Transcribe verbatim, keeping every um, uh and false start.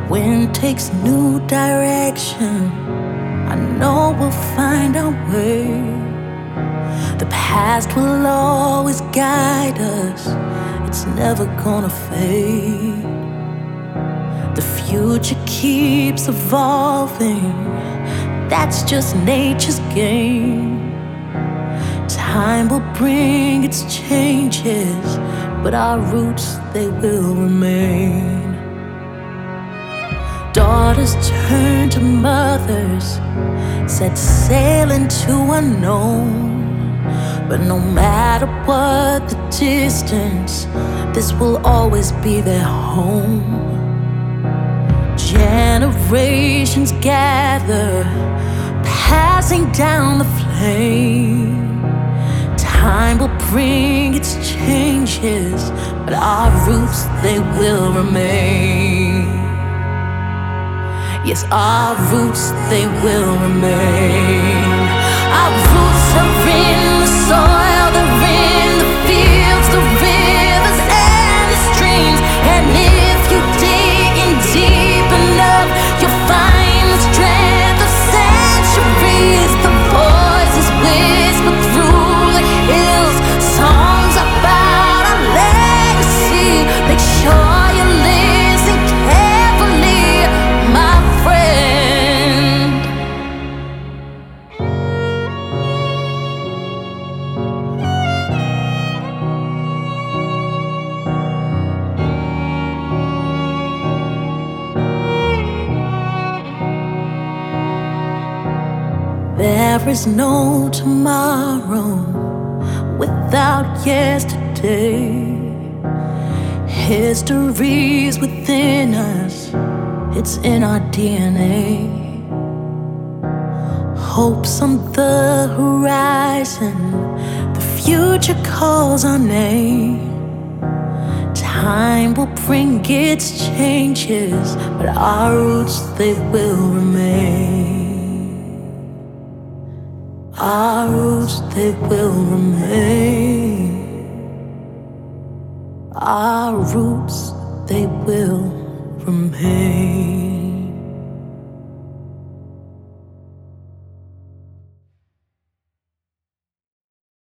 Wind takes new direction. I know we'll find our way. The past will always guide us. It's never gonna fade. The future keeps evolving. That's just nature's game. Time will bring its changes, but our roots, they will remain. Daughters turn to mothers, set sail into unknown. But no matter what the distance, this will always be their home. Generations gather, passing down the flame. Time will bring its changes, but our roots, they will remain. Yes, our roots, they will remain. Our roots are in the soil, they're in the fields, the rivers and the streams. And if you dig in deep enough, you'll find the strength of centuries. The voices whisper through the hills, songs about our legacy. Make sure you listen carefully, my friend. There is no tomorrow without yesterday. History's within us, it's in our D N A. Hope's on the horizon, the future calls our name. Time will bring its changes, but our roots, they will remain. Our roots, they will remain. Our roots, they will remain.